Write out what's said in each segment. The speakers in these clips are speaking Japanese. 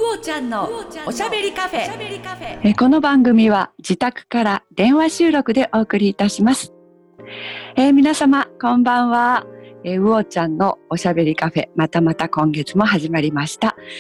おちゃんのおしゃべりカフェ。 この番組は自宅から電話収録でお送りいたします。皆様こんばんは。うおちゃんのおしゃべりカフェ、また今月も始まりました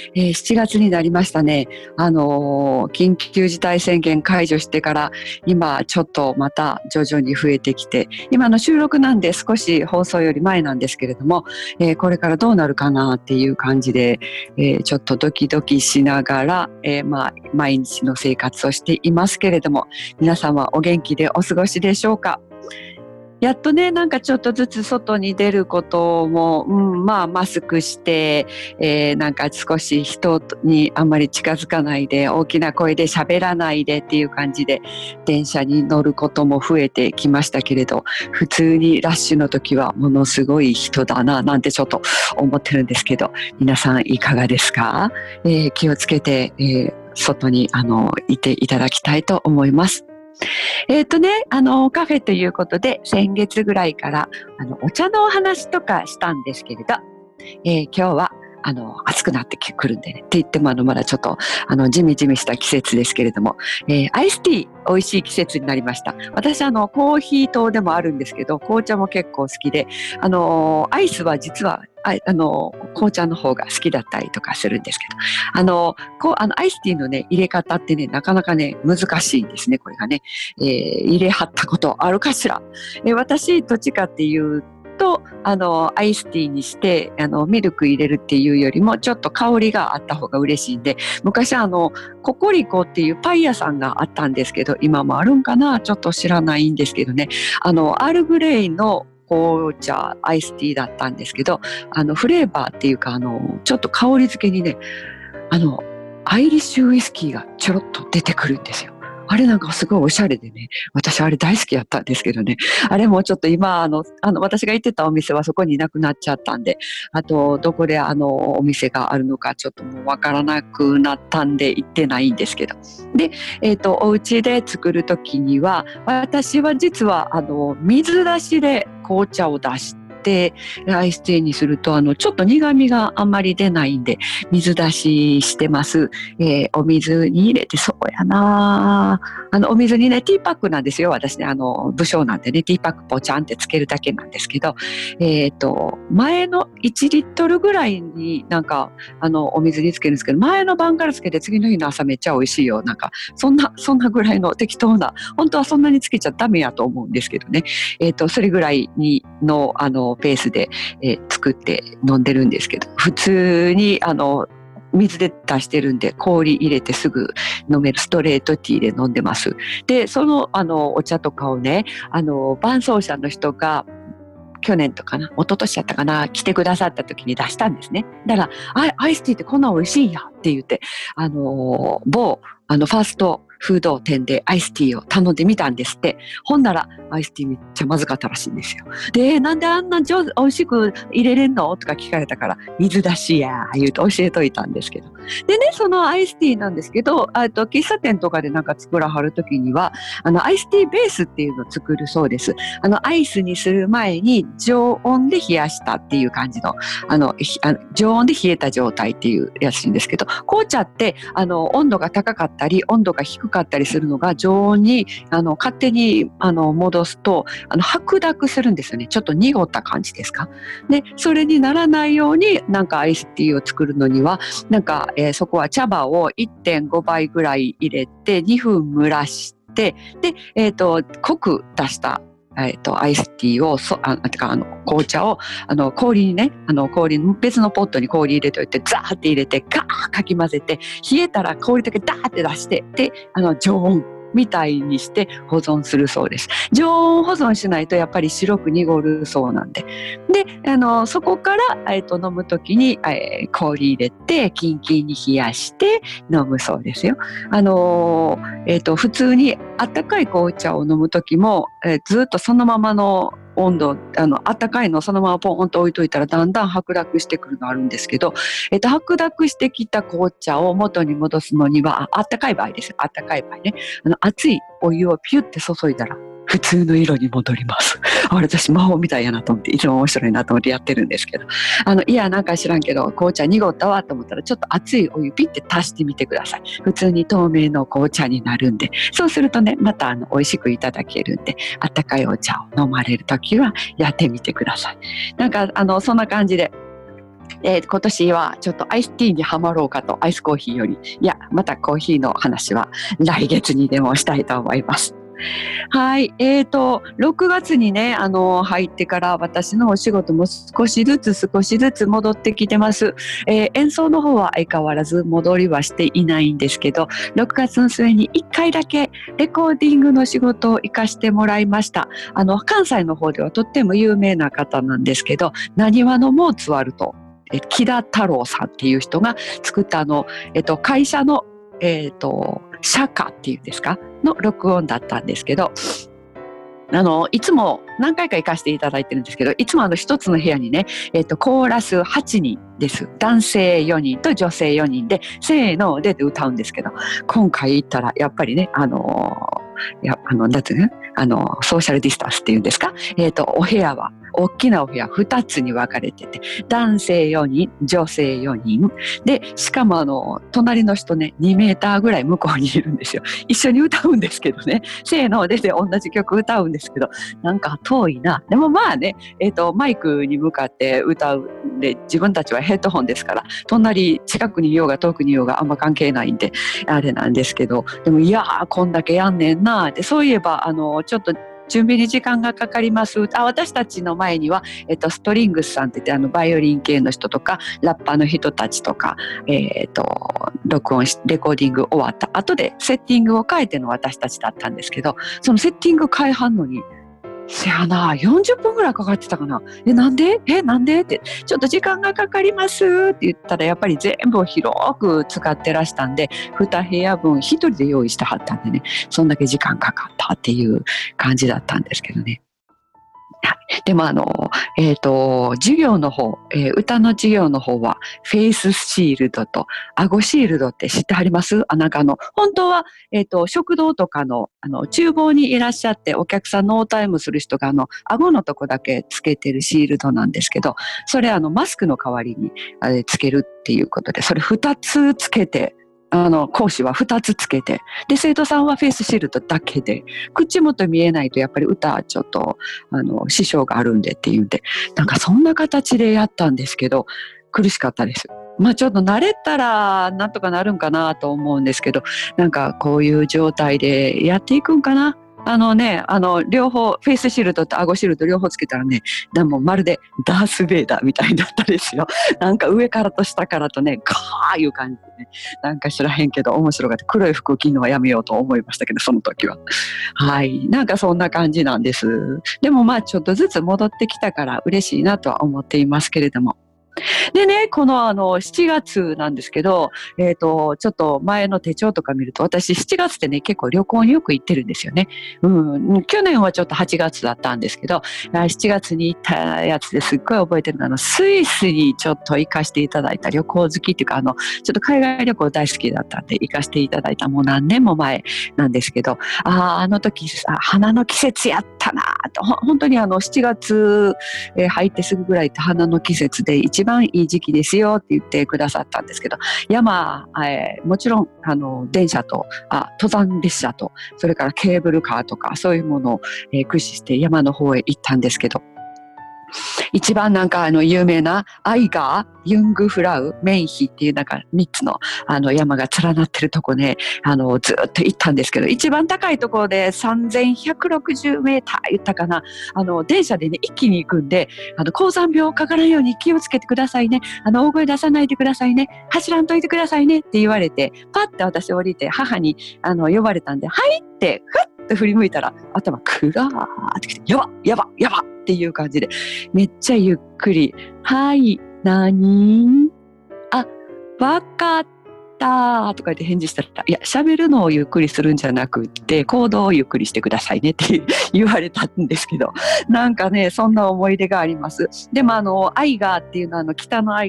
。7月になりましたね。緊急事態宣言解除してから今ちょっとまた徐々に増えてきて、今の収録なんで少し放送より前なんですけれども、これからどうなるかなっていう感じで、ちょっとドキドキしながら、毎日の生活をしていますけれども、皆さんはお元気でお過ごしでしょうか。やっとね、なんかちょっとずつ外に出ることも、マスクして、なんか少し人にあんまり近づかないで、大きな声で喋らないでっていう感じで電車に乗ることも増えてきましたけれど、普通にラッシュの時はものすごい人だななんてちょっと思ってるんですけど、皆さんいかがですか？気をつけて、外にいていただきたいと思います。カフェということで先月ぐらいからお茶のお話とかしたんですけれど、今日は暑くなってくるんでね、って言ってもまだちょっとジメジメした季節ですけれども、アイスティー美味しい季節になりました。私コーヒー糖でもあるんですけど、紅茶も結構好きで、アイスは実は紅茶の方が好きだったりとかするんですけど、アイスティーのね入れ方ってね、なかなかね難しいんですね。これがね、入れはったことあるかしら。私どっちかっていうとアイスティーにしてミルク入れるっていうよりもちょっと香りがあった方が嬉しいんで、昔ココリコっていうパン屋さんがあったんですけど、今もあるんかなちょっと知らないんですけどね、アールグレイの紅茶アイスティーだったんですけど、フレーバーっていうかちょっと香り付けにねアイリッシュウイスキーがちょろっと出てくるんですよ。あれなんかすごいおしゃれでね、私あれ大好きやったんですけどね、あれもちょっと今私が行ってたお店はそこにいなくなっちゃったんで、あとどこでお店があるのかちょっともうわからなくなったんで行ってないんですけど、で、お家で作るときには私は実は水出しで紅茶を出してアイスティーにするとちょっと苦味があんまり出ないんで水出ししてます。お水に入れて、そうやな、お水にねティーパックなんですよ。私ね武将なんでね、ティーパックポチャンってつけるだけなんですけど、前の1リットルぐらいになんかお水につけるんですけど、前の晩からつけて次の日の朝めっちゃ美味しいよ、なんかそんなぐらいの適当な、本当はそんなにつけちゃダメやと思うんですけどね、それぐらいのペースで、作って飲んでるんですけど、普通に水で出してるんで氷入れてすぐ飲めるストレートティーで飲んでます。でそのお茶とかをね伴奏者の人が去年とかな一昨年やったかな来てくださった時に出したんですね。だからアイスティーってこんな美味しいんやって言って某ファーストフード店でアイスティーを頼んでみたんですって。ほんならアイスティーめっちゃまずかったらしいんですよ。でなんであんな美味しく入れれんのとか聞かれたから、水出しや言うと教えといたんですけど、でねそのアイスティーなんですけど、喫茶店とかでなんか作らはる時にはアイスティーベースっていうのを作るそうです。アイスにする前に常温で冷やしたっていう感じの常温で冷えた状態っていうやつなんですけど、紅茶って温度が高かったり温度が低かったりするのが常温に勝手に戻すと白濁するんですよね。ちょっと濁った感じですか。でそれにならないようになんかアイスティーを作るのにはなんか、そこは茶葉を 1.5 倍ぐらい入れて2分蒸らして、で、濃く出したアイスティーを紅茶を氷にね別のポットに氷入れておいてザーって入れてガーかき混ぜて、冷えたら氷だけダーって出して、で常温みたいにして保存するそうです。常温保存しないとやっぱり白く濁るそうなんで、そこから、飲むときに、氷入れてキンキンに冷やして飲むそうですよ。普通にあったかい紅茶を飲むときも、ずっとそのままの温度あったかいのをそのままポンと置いといたらだんだん白濁してくるのあるんですけど、白濁してきた紅茶を元に戻すのにはあったかい場合です。あったかい場合ね熱いお湯をピュッて注いだら普通の色に戻ります。 あれ私魔法みたいやなと思っていつも面白いなと思ってやってるんですけど、いやなんか知らんけど紅茶濁ったわと思ったらちょっと熱いお湯ピッて足してみてください。普通に透明の紅茶になるんで、そうするとねまた美味しくいただけるんで、あったかいお茶を飲まれるときはやってみてください。なんかそんな感じで今年はちょっとアイスティーにハマろうかと、アイスコーヒーより。いやまたコーヒーの話は来月にでもしたいと思います。はい、6月にね入ってから私のお仕事も少しずつ戻ってきてます。演奏の方は相変わらず戻りはしていないんですけど、6月の末に1回だけレコーディングの仕事を行かしてもらいました。関西の方ではとっても有名な方なんですけど、なにわのモーツァルト、木田太郎さんっていう人が作った会社の社歌っていうんですかの録音だったんですけど、いつも何回か行かせていただいてるんですけど、いつも一つの部屋にね、コーラス8人です。男性4人と女性4人でせーので歌うんですけど、今回行ったらやっぱりねなんていうのソーシャルディスタンスっていうんですか、お部屋は大きなお部屋2つに分かれてて、男性4人女性4人で、しかも隣の人ね2メーターぐらい向こうにいるんですよ。一緒に歌うんですけどね、せーので同じ曲歌うんですけど、なんか遠いな。でもまあね、マイクに向かって歌うんで、自分たちはヘッドホンですから、隣近くにいようが遠くにいようがあんま関係ないんであれなんですけど、でもいやーこんだけやんねんなーって。そういえばちょっと準備に時間がかかります。私たちの前には、ストリングスさんって言ってバイオリン系の人とかラッパーの人たちとか、録音しレコーディング終わった後でセッティングを変えての私たちだったんですけど、そのセッティング変えはんのにせやな40分ぐらいかかってたかな。なんでってちょっと時間がかかりますって言ったら、やっぱり全部を広く使ってらしたんで2部屋分1人で用意してはったんでね、そんだけ時間かかったっていう感じだったんですけどね。でも授業の方、歌の授業の方はフェイスシールドと顎シールドって知ってはります？なんか本当は、食堂とかの厨房にいらっしゃってお客さんのオータイムする人が顎のとこだけつけてるシールドなんですけど、それマスクの代わりにつけるっていうことで、それ2つつけて、講師は2つつけて、で生徒さんはフェイスシールドだけで、口元見えないとやっぱり歌ちょっと支障があるんでっていうんで、なんかそんな形でやったんですけど苦しかったです。まあちょっと慣れたらなんとかなるんかなと思うんですけど、なんかこういう状態でやっていくんかな。両方フェイスシールドと顎シールド両方つけたらね、でもまるでダース・ベイダーみたいだったですよ。なんか上からと下からとね、ガーいう感じでね、なんか知らへんけど面白かった。黒い服を着るのはやめようと思いましたけど、その時は。はい、なんかそんな感じなんです。でもまあちょっとずつ戻ってきたから嬉しいなとは思っていますけれども。でね、この7月なんですけど、ちょっと前の手帳とか見ると、私7月ってね、結構旅行によく行ってるんですよね。去年はちょっと8月だったんですけど、7月に行ったやつですっごい覚えてるのは、スイスにちょっと行かせていただいた旅行好きっていうか、ちょっと海外旅行大好きだったんで、行かせていただいたもう何年も前なんですけど、あの時花の季節やったなと、本当に7月、入ってすぐぐらいって花の季節で一番いい時期ですよって言ってくださったんですけど、山、もちろん電車と登山列車と、それからケーブルカーとかそういうものを、駆使して山の方へ行ったんですけど、一番なんか有名なアイガー、ユングフラウ、メンヒっていうなんか3つの山が連なってるとこね、ずっと行ったんですけど、一番高いところで3160メーター言ったかな。電車でね一気に行くんで、高山病かからんように気をつけてくださいね、大声出さないでくださいね、走らんといてくださいねって言われて、パッて私降りて母に呼ばれたんで、はいってふっと振り向いたら頭クラーってきて、やばやばやばっていう感じで、めっちゃゆっくり、はい、何？わかったとか言って返事したら、いや、喋るのをゆっくりするんじゃなくって、行動をゆっくりしてくださいねって言われたんですけど、なんかね、そんな思い出があります。でもアイガーっていうのは北のアイガー、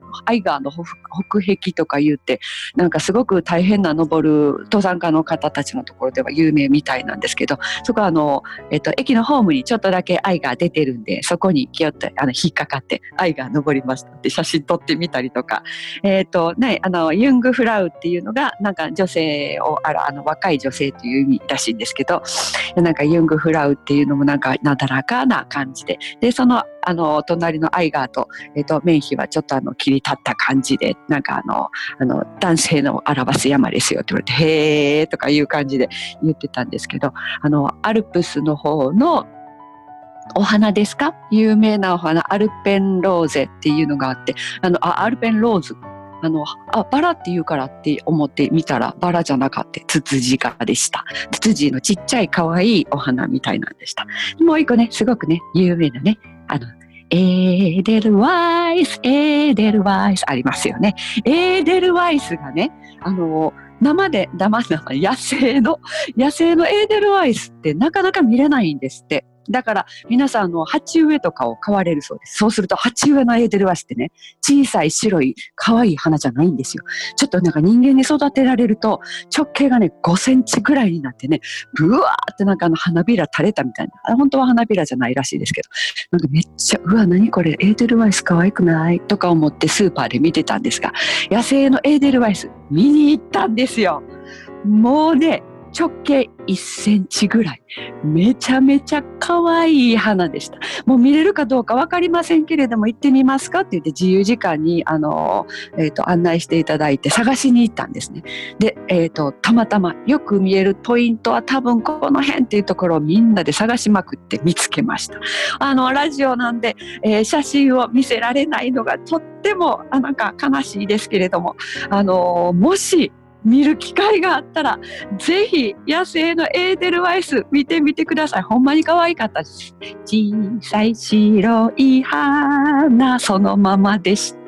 アイガーの北壁とか言ってなんかすごく大変な登る登山家の方たちのところでは有名みたいなんですけど、そこは駅のホームにちょっとだけアイガー出てるんで、そこに気をって引っかかってアイガー登りましたって写真撮ってみたりとか、ユングフラウっていうのがなんか女性を若い女性という意味らしいんですけど、なんかユングフラウっていうのもなんかなだらかな感じで、その隣のアイガーとメンヒはちょっと切り立った感じで、なんか男性の表す山ですよって言われて、へーとかいう感じで言ってたんですけど、アルプスの方のお花ですか、有名なお花アルペンローゼっていうのがあって、アルペンローズ、バラって言うからって思ってみたらバラじゃなかった、ツツジ科でした。ツツジのちっちゃい可愛いお花みたいなんでした。もう一個ね、すごくね有名なね、エーデルワイスありますよね。エーデルワイスがね、生野生のエーデルワイスってなかなか見れないんですって。だから皆さん鉢植えとかを買われるそうです。そうすると鉢植えのエーデルワイスってね、小さい白い可愛い花じゃないんですよ。ちょっとなんか人間に育てられると直径がね5センチぐらいになってね、ブワーってなんか花びら垂れたみたいな、本当は花びらじゃないらしいですけど、なんかめっちゃ、うわ何これエーデルワイス可愛くないとか思ってスーパーで見てたんですが、野生のエーデルワイス見に行ったんですよ。もうね、直径1センチぐらい、めちゃめちゃ可愛い花でした。もう見れるかどうか分かりませんけれども、行ってみますかって言って自由時間に案内していただいて探しに行ったんですね。で、たまたまよく見えるポイントは多分この辺っていうところをみんなで探しまくって見つけました。ラジオなんで、写真を見せられないのがとってもなんか悲しいですけれども、もし見る機会があったらぜひ野生のエーデルワイス見てみてください。ほんまに可愛かったです。小さい白い花そのままでした。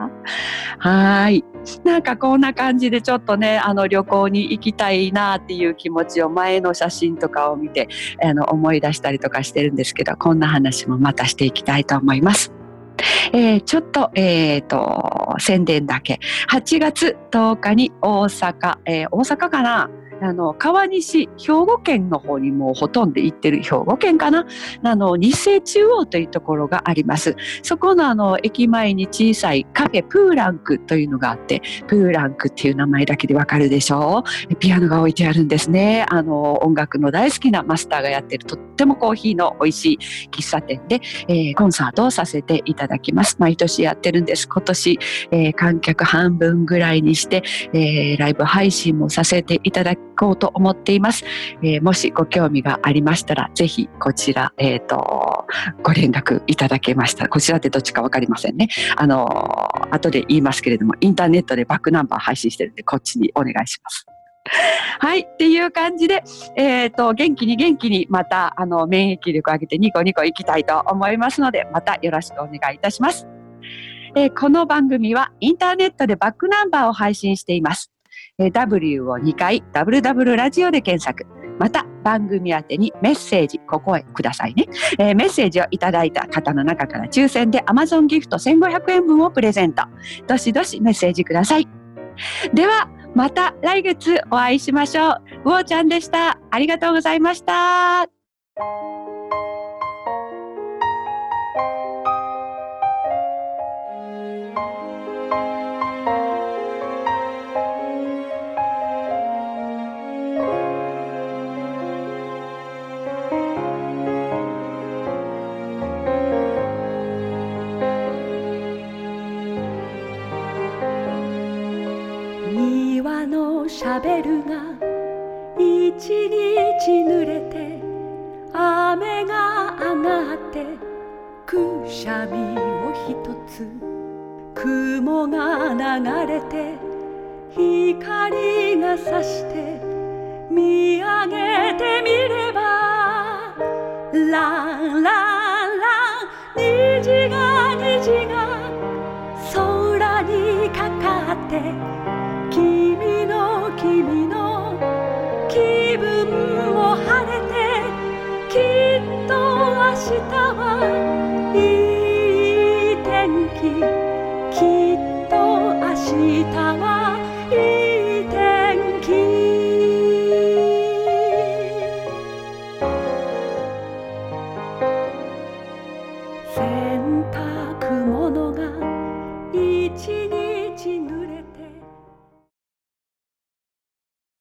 はい、なんかこんな感じでちょっとね旅行に行きたいなっていう気持ちを前の写真とかを見て思い出したりとかしてるんですけど、こんな話もまたしていきたいと思います。ちょっと、宣伝だけ。8月10日に大阪かな、川西、兵庫県の方にもうほとんど行ってる、兵庫県かな、日清中央というところがあります。そこの駅前に小さいカフェプーランクというのがあって、プーランクっていう名前だけでわかるでしょう。ピアノが置いてあるんですね。音楽の大好きなマスターがやってるとってもコーヒーの美味しい喫茶店で、コンサートをさせていただきます。毎年やってるんです。今年、観客半分ぐらいにして、ライブ配信もさせていただこうと思っています。もしご興味がありましたらぜひこちら、ご連絡いただけましたら、こちらってどっちか分かりませんね。後で言いますけれども、インターネットでバックナンバー配信してるんでこっちにお願いします。はい、っていう感じで、元気にまた免疫力上げてニコニコいきたいと思いますので、またよろしくお願いいたします。この番組はインターネットでバックナンバーを配信しています。W を2回 WW ラジオで検索、また番組宛てにメッセージここへくださいね。メッセージをいただいた方の中から抽選で Amazon ギフト1500円分をプレゼント。どしどしメッセージください。ではまた来月お会いしましょう。うおちゃんでした。ありがとうございました。 庭のシャベルが一日濡れて、雨が上がってくしゃみをひとつ、雲が流れて光が差して見上げてみれば、ランランラン、虹が空にかかって